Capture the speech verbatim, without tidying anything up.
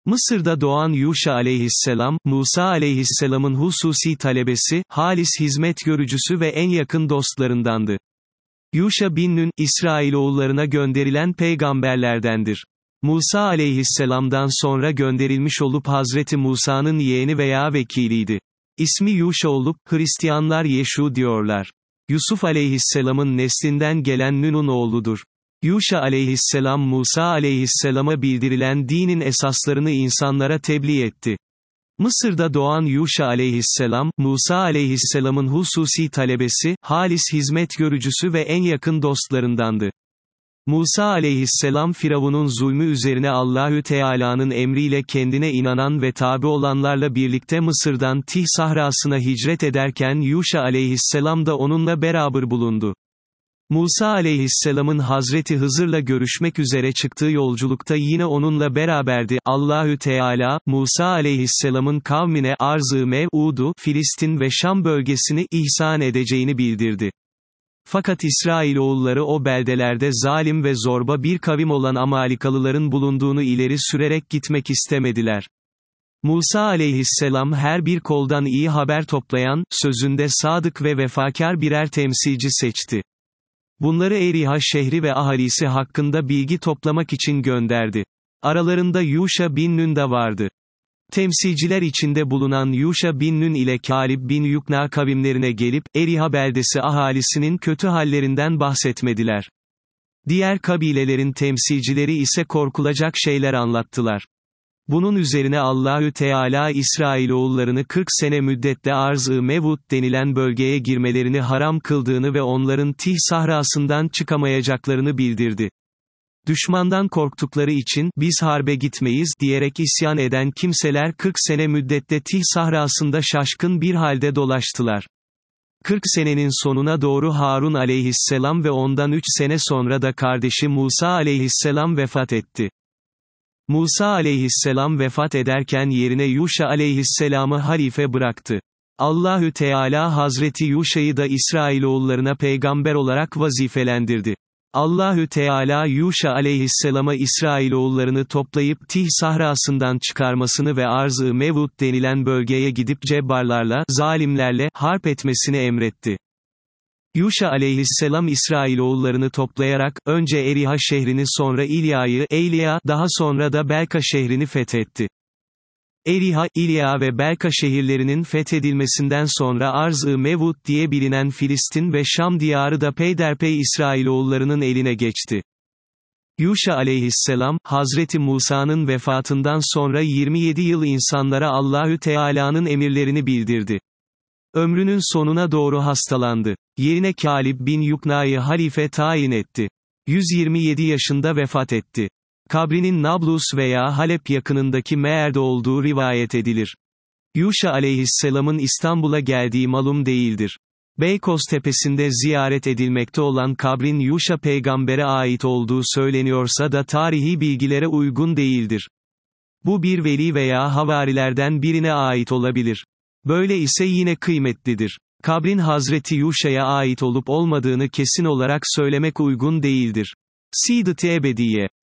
Mısır'da doğan Yuşa aleyhisselam, Musa aleyhisselamın hususi talebesi, halis hizmet görücüsü ve en yakın dostlarındandı. Yuşa bin Nun, İsrailoğullarına gönderilen peygamberlerdendir. Musa aleyhisselamdan sonra gönderilmiş olup Hazreti Musa'nın yeğeni veya vekiliydi. İsmi Yuşa olup, Hristiyanlar Yeşu diyorlar. Yusuf aleyhisselamın neslinden gelen Nun'un oğludur. Yuşa aleyhisselam Musa aleyhisselama bildirilen dinin esaslarını insanlara tebliğ etti. Mısır'da doğan Yuşa aleyhisselam, Musa aleyhisselamın hususi talebesi, halis hizmet görücüsü ve en yakın dostlarındandı. Musa aleyhisselam Firavun'un zulmü üzerine Allahü Teala'nın emriyle kendine inanan ve tabi olanlarla birlikte Mısır'dan Tih sahrasına hicret ederken Yuşa aleyhisselam da onunla beraber bulundu. Musa aleyhisselamın Hazreti Hızır'la görüşmek üzere çıktığı yolculukta yine onunla beraberdi. Allahü Teala, Musa aleyhisselamın kavmine Arz-ı Mev'ud'u, Filistin ve Şam bölgesini ihsan edeceğini bildirdi. Fakat İsrailoğulları o beldelerde zalim ve zorba bir kavim olan Amalikalıların bulunduğunu ileri sürerek gitmek istemediler. Musa aleyhisselam her bir koldan iyi haber toplayan, sözünde sadık ve vefakar birer temsilci seçti. Bunları Eriha şehri ve ahalisi hakkında bilgi toplamak için gönderdi. Aralarında Yuşa bin Nun da vardı. Temsilciler içinde bulunan Yuşa bin Nun ile Kalib bin Yukna kavimlerine gelip, Eriha beldesi ahalisinin kötü hallerinden bahsetmediler. Diğer kabilelerin temsilcileri ise korkulacak şeyler anlattılar. Bunun üzerine Allahü Teala İsrailoğullarını kırk sene müddette Arz-ı Mev'ud denilen bölgeye girmelerini haram kıldığını ve onların Tih sahrasından çıkamayacaklarını bildirdi. Düşmandan korktukları için, biz harbe gitmeyiz, diyerek isyan eden kimseler kırk sene müddette Tih sahrasında şaşkın bir halde dolaştılar. kırk senenin sonuna doğru Harun aleyhisselam ve ondan üç sene sonra da kardeşi Musa aleyhisselam vefat etti. Musa aleyhisselam vefat ederken yerine Yuşa aleyhisselamı halife bıraktı. Allahü Teala Hazreti Yuşa'yı da İsrailoğullarına peygamber olarak vazifelendirdi. Allahü Teala Yuşa aleyhisselama İsrailoğullarını toplayıp Tih sahrasından çıkarmasını ve Arz-ı Mev'ud denilen bölgeye gidip cebbarlarla, zalimlerle, harp etmesini emretti. Yuşa aleyhisselam İsrailoğullarını toplayarak, önce Eriha şehrini sonra İlya'yı, Eyliya, daha sonra da Belka şehrini fethetti. Eriha, İlya ve Belka şehirlerinin fethedilmesinden sonra Arz-ı Mev'ud diye bilinen Filistin ve Şam diyarı da peyderpey İsrailoğullarının eline geçti. Yuşa aleyhisselam, Hazreti Musa'nın vefatından sonra yirmi yedi yıl insanlara Allahü Teala'nın emirlerini bildirdi. Ömrünün sonuna doğru hastalandı. Yerine Kalib bin Yukna'yı halife tayin etti. yüz yirmi yedi yaşında vefat etti. Kabrinin Nablus veya Halep yakınındaki Meer'de olduğu rivayet edilir. Yuşa aleyhisselamın İstanbul'a geldiği malum değildir. Beykoz tepesinde ziyaret edilmekte olan kabrin Yuşa peygambere ait olduğu söyleniyorsa da tarihi bilgilere uygun değildir. Bu bir veli veya havarilerden birine ait olabilir. Böyle ise yine kıymetlidir. Kabrin Hazreti Yuşa'ya ait olup olmadığını kesin olarak söylemek uygun değildir. Sidet-i Ebediye